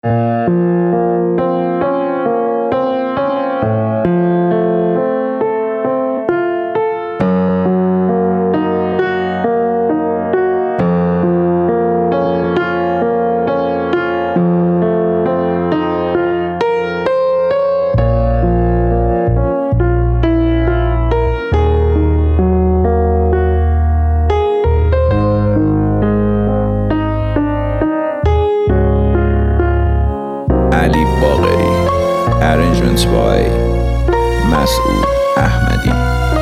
علی باقری. Arrangements by مسعود احمدی.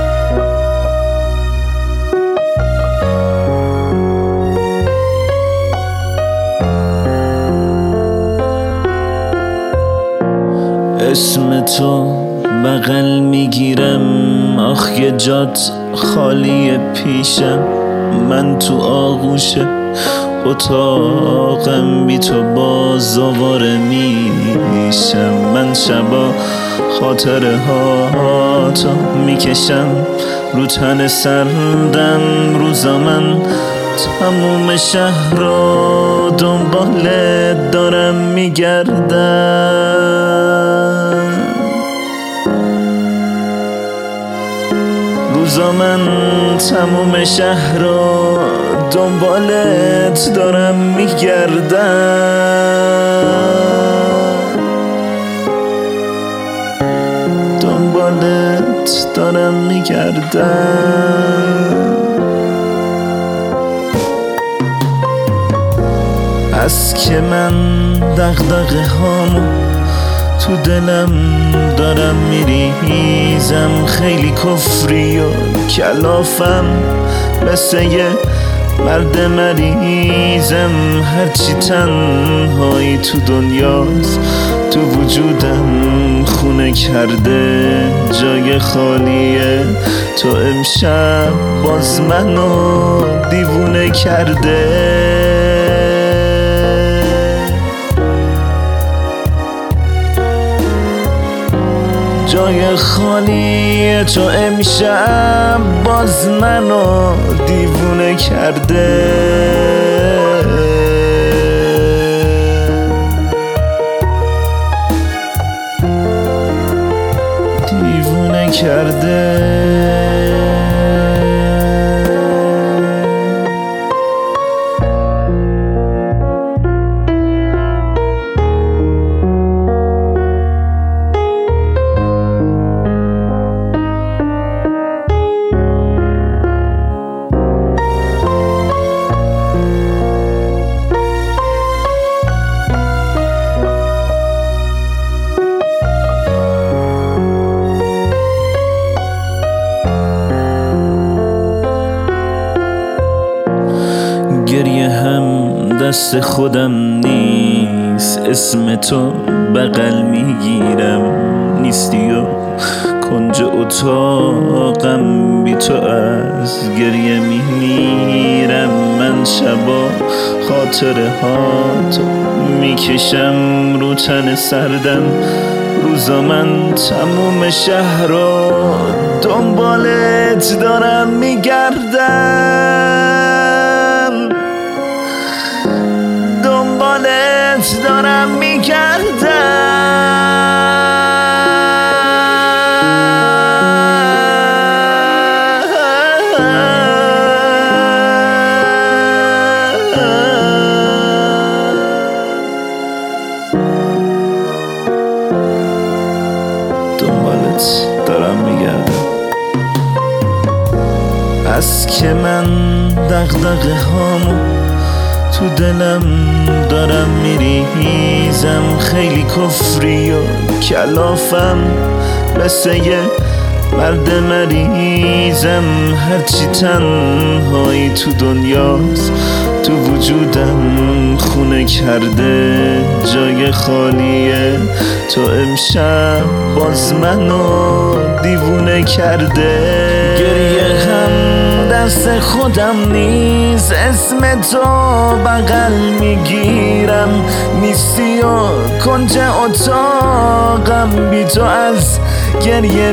اسم تو بغل میگیرم، آخ یه جات خالی پیشم، من تو آغوشه اتاقم، بی تو باز آواره میشم. من شبا خاطره ها تو میکشم رو تن سردم، روزا من تموم شهر رو دنبالت دارم میگردم. روزا من تموم شهر رو دنبالت دارم میگردم، دنبالت دارم میگردم. از که من دغدغه هامو تو دلم دارم میریزم، خیلی کفری و کلافم، مثل یه مرد مریضم. هرچی تنهایی تو دنیاست تو وجودم خونه کرده، جای خالیه تو امشب باز منو دیوونه کرده. جای خالی تو امشب باز منو دیوونه کرده، دیوونه کرده. گریه هم دست خودم نیست، اسم تو بغل میگیرم، نیستی و کنج اتاقم، بی تو از گریه میمیرم. من شبا خاطره ها تو میکشم رو تن سردم، روزا من تموم شهر رو دنبالت دارم میگردم، دنبالت دارم میگردم. دنبالت دارم میگردم. از که من دغدغه هامو تو دلم دارم میریزم، خیلی کفری و کلافم، مثل یه مرد مریضم. هرچی تنهایی تو دنیاست تو وجودم خونه کرده، جای خالیه تو امشب باز منو دیوونه کرده. گریه هم دست خودم نیست، اسم تو بغل میگیرم، نیستی و کنج اتاقم، بی تو از گریه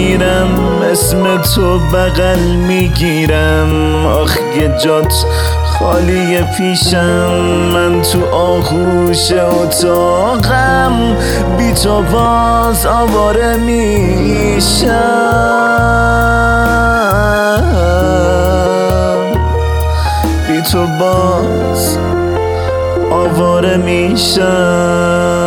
میمیرم. اسم تو بغل میگیرم، آخ یه جات خالی پیشم، من تو آغوش اتاقم، بی تو باز آواره میشم، بی تو باز آواره میشم.